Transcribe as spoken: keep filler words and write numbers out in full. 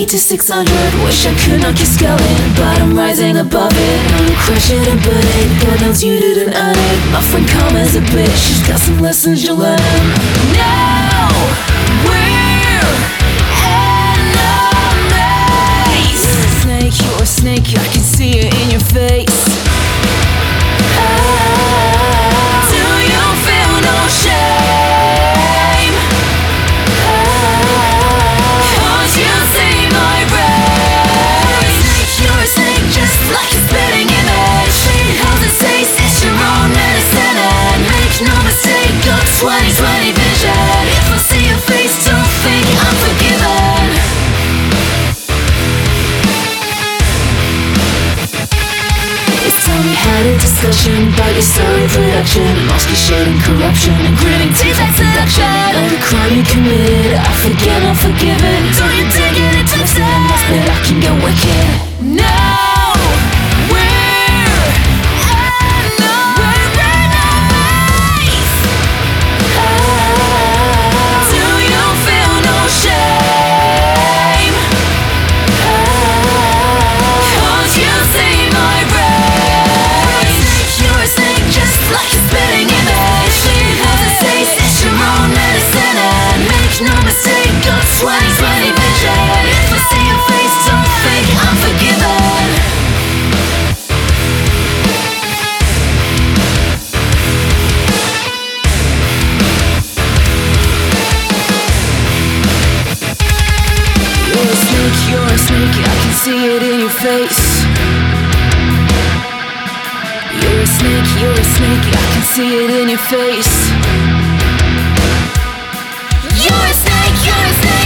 to six hundred. Wish I could knock your skull in, but I'm rising above it. I'm crushing and burning, God knows you didn't earn it. My friend Karma's a bitch, she's got some lessons you'll learn. Now we're enemies. You're a snake, you're a snake, I can see it in your face. Do you feel no shame? Cause you see my rage. You're a snake, just like a spitting image. Treat how's it taste, it's your own medicine. And make no mistake, got twenty twenty vision. If I see your face, don't think I'm forgiven. It's time we had a discussion about your story production. Lost your shade and corruption and gritting teeth like seduction. All the crime you committed, I forget, I'm forgiven. Don't you dig it, it takes a mess, but I can get wicked. Now we're enemies. Do you feel no shame? Cause you see my rage. You're a snake, just like a spitting image. Treat how's it taste, it's your own medicine. And make no mistake, got twenty twenty vision. If I see your face, don't think I'm forgiven. You're a snake, you're a snake, I can see it in your face. You're a snake, you're a snake, I can see it in your face. You're a snake, you're a snake.